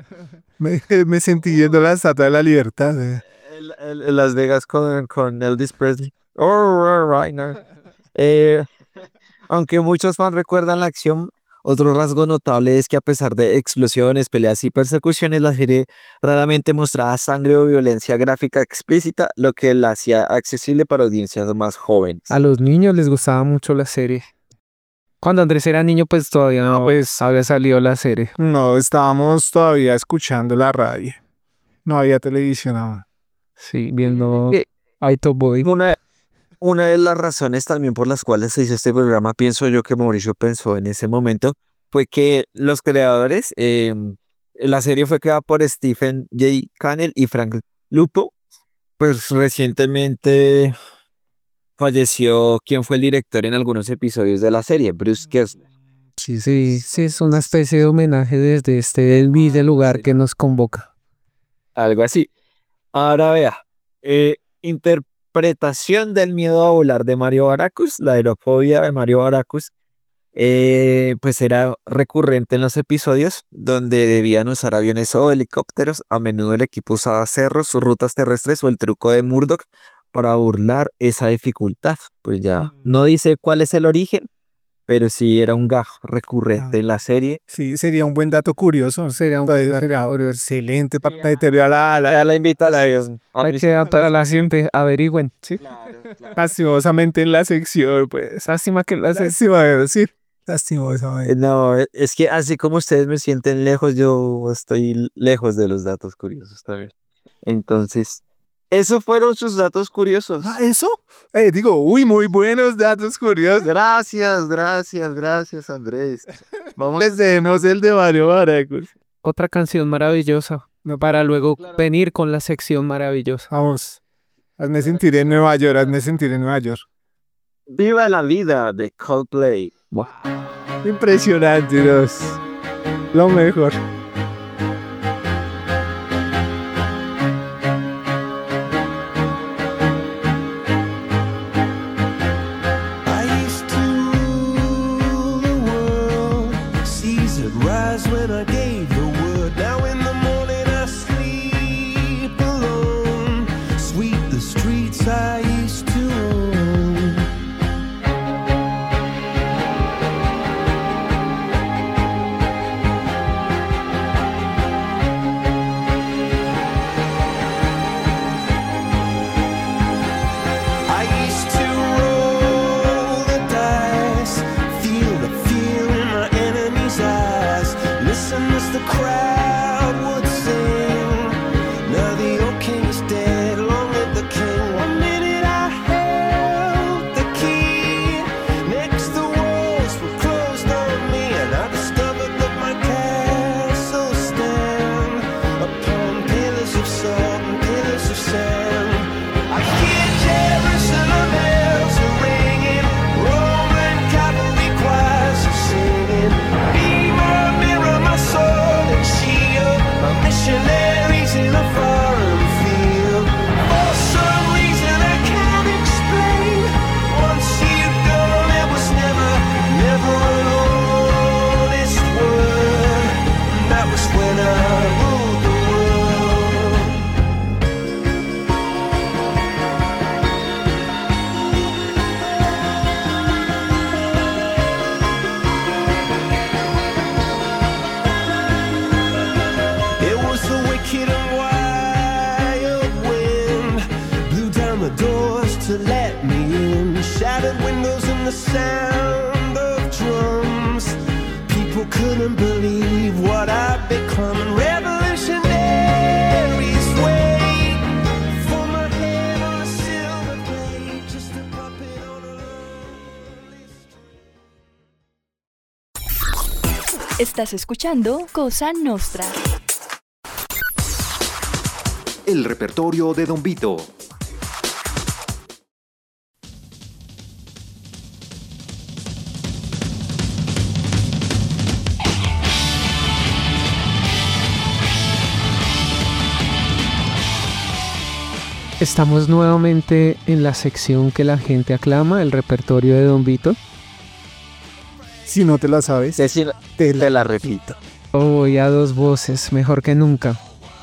Me, me sentí viendo la Estatua de la Libertad. eh. el- el- el Las Vegas con, con Elvis Presley. Oh, right, no. Eh, aunque muchos fans recuerdan la acción, otro rasgo notable es que a pesar de explosiones, peleas y persecuciones, la serie raramente mostraba sangre o violencia gráfica explícita, lo que la hacía accesible para audiencias más jóvenes. A los niños les gustaba mucho la serie. Cuando Andrés era niño, pues todavía no pues, había salido la serie. No, estábamos todavía escuchando la radio. No había televisión aún. Sí, viendo Eh, Aito Boy. Una, una de las razones también por las cuales se hizo este programa, pienso yo que Mauricio pensó en ese momento, fue que los creadores, eh, la serie fue creada por Stephen J. Cannell y Frank Lupo. Pues recientemente falleció quien fue el director en algunos episodios de la serie, Bruce Kessler. Sí, sí, sí, es una especie de homenaje desde este humilde lugar que nos convoca. Algo así. Ahora vea, eh, interpretación del miedo a volar de Mario Baracus, la aerofobia de Mario Baracus, eh, pues era recurrente en los episodios donde debían usar aviones o helicópteros. A menudo el equipo usaba cerros, rutas terrestres o el truco de Murdoch para burlar esa dificultad. Pues ya no dice cuál es el origen, pero sí era un gag recurrente en la serie. Sí, sería un buen dato curioso. Sería un dato excelente para deteriorar la, la, Ya la invita a la Dios. Hay que adaptar a la gente, averigüen. ¿Sí? lastimosamente en la sección, pues. Lástima que la se... Lástima de decir. Lastimosamente. Eh, No, eh, es que así como ustedes me sienten lejos, yo estoy lejos de los datos curiosos también. Entonces, esos fueron sus datos curiosos. Ah, ¿eso? Eh, digo, uy, muy buenos datos curiosos. Gracias, gracias, gracias, Andrés. Vamos, les dejemos el de Mario Baracus. Otra canción maravillosa. Para luego venir con la sección maravillosa. Vamos. Hazme sentir en Nueva York, hazme sentir en Nueva York. Viva la vida de Coldplay. Wow. Impresionante, Dios. Lo mejor. I used to rule the world, seas that rise when I gave the word. Now in the morning I sleep alone, sweep the streets I used to own. I used to roll the dice, feel the fear in my enemy's eyes, listen as the crowd would sing. Now the old king is dead, long live the king. One minute I held the key, next the walls were closed on me, and I discovered that my castle stand upon pillars of salt and pillars of sand. I hear Jerusalem bells are ringing, Roman cavalry choirs are singing. Be my mirror, my sword and shield, my missionaries in a foreign field. For some reason I can't explain, once you've gone it was never, never an honest word. That was when I ruled the world. It was the wicked and wild wind, blew down the doors to let me in, shattered windows and the sound of drums. People couldn't believe what I'd become. Revolutionaries wait for my head on a silver plate, just a puppet on a lonely street. Estás escuchando Cosa Nostra. El repertorio de Don Vito. Estamos nuevamente en la sección que la gente aclama, el repertorio de Don Vito. Si no te la sabes, Te, la, te la, la repito. Hoy a dos voces, mejor que nunca.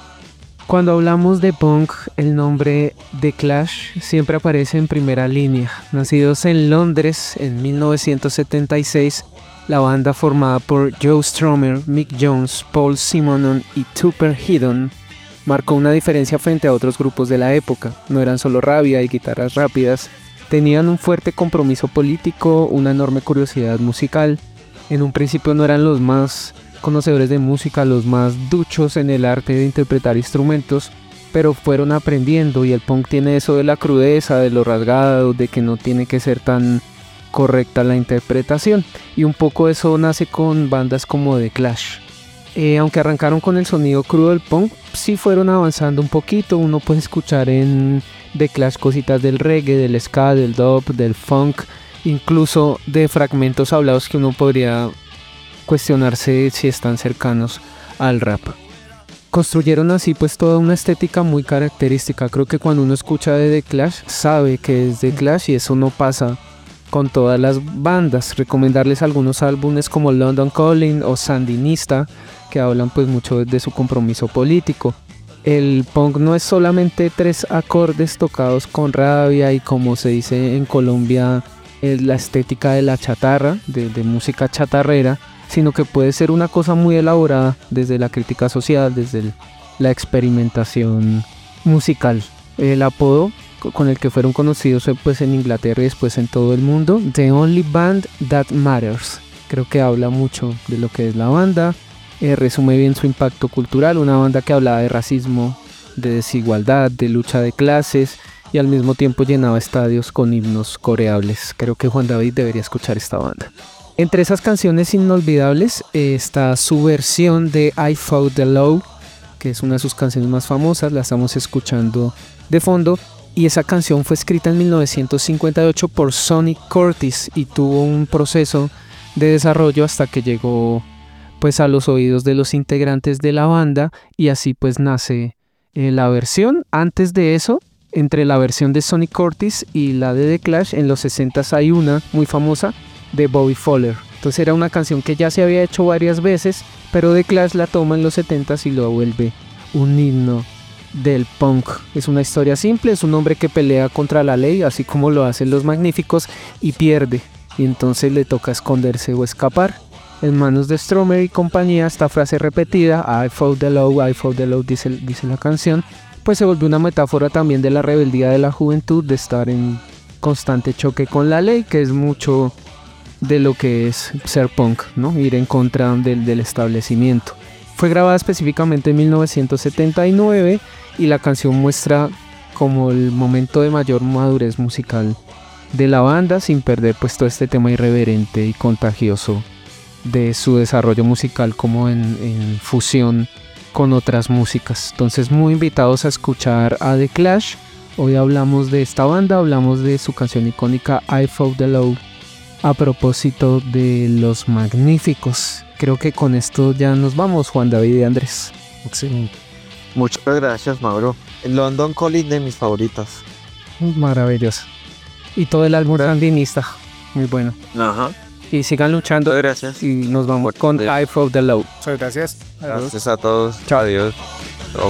Cuando hablamos de punk, el nombre The Clash siempre aparece en primera línea. Nacidos en Londres en mil novecientos setenta y seis, la banda formada por Joe Strummer, Mick Jones, Paul Simonon y Tupper Headon marcó una diferencia frente a otros grupos de la época. No eran solo rabia y guitarras rápidas, tenían un fuerte compromiso político, una enorme curiosidad musical. En un principio no eran los más conocedores de música, los más duchos en el arte de interpretar instrumentos, pero fueron aprendiendo, y el punk tiene eso de la crudeza, de lo rasgado, de que no tiene que ser tan correcta la interpretación, y un poco eso nace con bandas como The Clash. Eh, aunque arrancaron con el sonido crudo del punk, sí fueron avanzando un poquito. Uno puede escuchar en The Clash cositas del reggae, del ska, del dub, del funk, incluso de fragmentos hablados que uno podría cuestionarse si están cercanos al rap. Construyeron así pues toda una estética muy característica. Creo que cuando uno escucha de The Clash sabe que es The Clash, y eso no pasa con todas las bandas. Recomendarles algunos álbumes como London Calling o Sandinista, que hablan pues mucho de su compromiso político. El punk no es solamente tres acordes tocados con rabia y, como se dice en Colombia, es la estética de la chatarra, de, de música chatarrera, sino que puede ser una cosa muy elaborada desde la crítica social, desde el, la experimentación musical. El apodo con el que fueron conocidos pues en Inglaterra y después en todo el mundo, The Only Band That Matters, creo que habla mucho de lo que es la banda. Eh, resume bien su impacto cultural, una banda que hablaba de racismo, de desigualdad, de lucha de clases, y al mismo tiempo llenaba estadios con himnos coreables. Creo que Juan David debería escuchar esta banda. Entre esas canciones inolvidables eh, está su versión de I Fought the Law, que es una de sus canciones más famosas, la estamos escuchando de fondo, y esa canción fue escrita en mil novecientos cincuenta y ocho por Sonny Curtis y tuvo un proceso de desarrollo hasta que llegó pues a los oídos de los integrantes de la banda, y así pues nace eh, la versión. Antes de eso, entre la versión de Sonny Curtis y la de The Clash, en los sesentas hay una muy famosa de Bobby Fowler. Entonces era una canción que ya se había hecho varias veces, pero The Clash la toma en los setentas y lo vuelve un himno del punk. Es una historia simple, es un hombre que pelea contra la ley, así como lo hacen los Magníficos, y pierde, y entonces le toca esconderse o escapar. En manos de Strummer y compañía, esta frase repetida, I fought the law, I fought the law, dice, dice la canción, pues se volvió una metáfora también de la rebeldía de la juventud, de estar en constante choque con la ley, que es mucho de lo que es ser punk, ¿no? Ir en contra del, del establecimiento. Fue grabada específicamente en mil novecientos setenta y nueve, y la canción muestra como el momento de mayor madurez musical de la banda, sin perder pues todo este tema irreverente y contagioso de su desarrollo musical como en, en fusión con otras músicas. Entonces, muy invitados a escuchar a The Clash. Hoy hablamos de esta banda, hablamos de su canción icónica I Fought the Law, a propósito de los Magníficos. Creo que con esto ya nos vamos, Juan David y Andrés. Excelente. Muchas gracias, Mauro. El London Calling, de mis favoritas. Maravilloso. Y todo el álbum sandinista, muy bueno. Ajá. Y sigan luchando. Muchas gracias. Y nos vamos con I Fought the Law. Muchas gracias. Adiós. Gracias a todos. Chao. Adiós. Chao.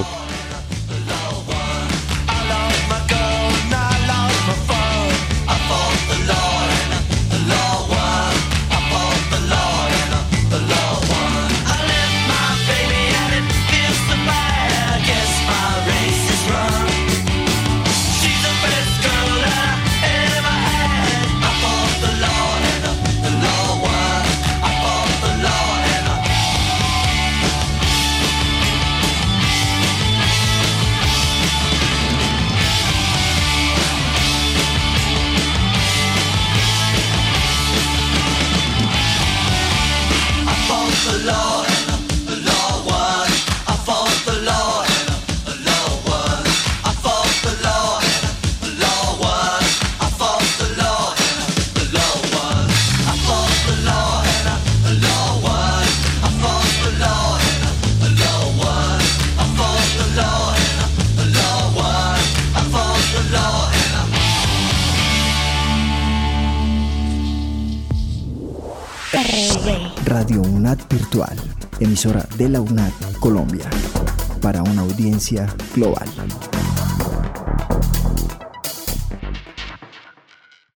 Radio UNAD Virtual, emisora de la UNAD Colombia, para una audiencia global.